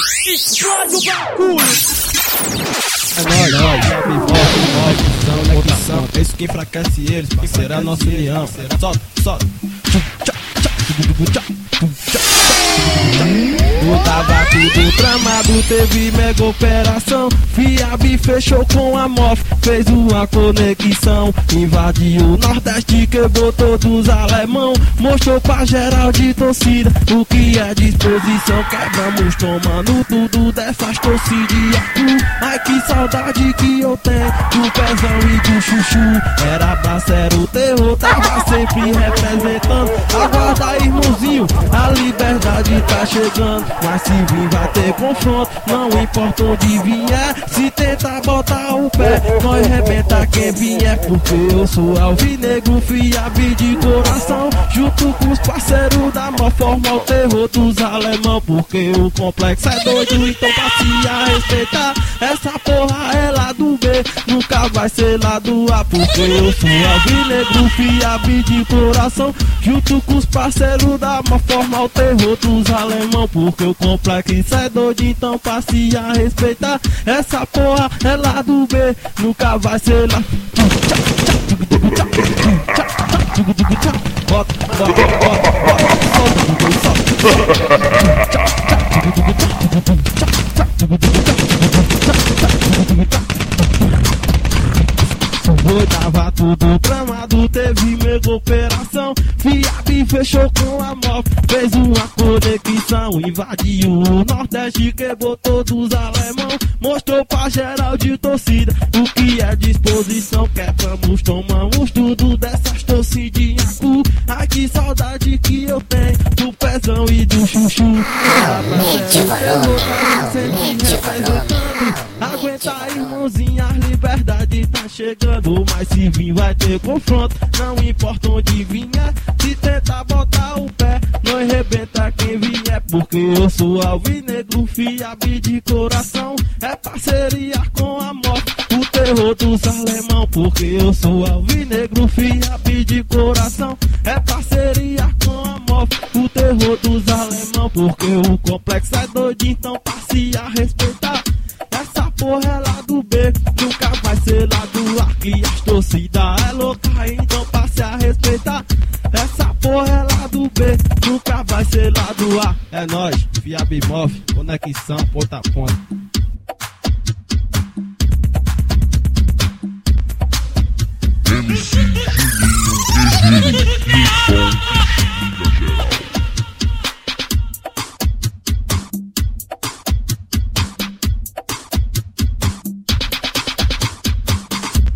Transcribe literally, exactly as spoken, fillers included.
explode o bagulho. É nóis, nóis, já me volta, nós, conexão. É isso que enfraquece eles, parceiro, é a nossa união. Solta, solta. Tava tudo tramado, teve mega operação. Fiab fechou com a M O F, fez uma conexão. Invadiu o Nordeste, quebrou todos os alemão. Mostrou pra geral de torcida o que é disposição. Quebramos tomando tudo dessas torcidas. Ai que saudade que eu tenho do Pezão e do Chuchu. Era braço, era o terror, tava sempre representando. Aguarda, irmãozinho, a liberdade tá chegando. Mas se vir vai ter confronto, não importa onde vier. Se tentar botar o pé, nós rebenta quem vier. Porque eu sou alvinegro, Fiab de coração. Junto com os parceiros da mó forma o terror dos alemão. Porque o complexo é doido, então passe a respeitar. Essa porra é lá do B, nunca vai ser lá do A. Porque eu sou alvinegro, Fiab de coração. Junto com os parceiros da mó forma o terror dos alemão. Porque o complexo é doido, então passe a respeitar. Essa porra é lá do B, nunca vai ser lá. Bota, bota, bota, tava tudo tramado, teve mega operação. Fiab fechou com a M O F, fez uma conexão. Invadiu o Nordeste, quebrou todos os alemão. Mostrou pra geral de torcida o que é disposição. Quebramos, tomamos tudo dessas torcidinhas. Ai que saudade que eu tenho do Pezão e do Chuchu. Aguenta, irmãozinha, a liberdade tá chegando. Mas se vir vai ter confronto, não importa onde vier. Se tentar botar o pé, nós rebenta quem vier. Porque eu sou alvinegro, Fiab de coração. É parceria com a M O F, o terror dos alemão. Porque eu sou alvinegro, Fiab de coração. É parceria com a M O F, o terror dos alemão. Porque o complexo é doido, então passe a respeitar. Essa porra é lá do B, nunca vai ser lá do A. Que as torcidas é louca, então passe a respeitar. Essa porra é lá do B, nunca vai ser lá do A. É nóis, Fiab M O F, conexão ponta a ponta. M C Juninho Guerreiro.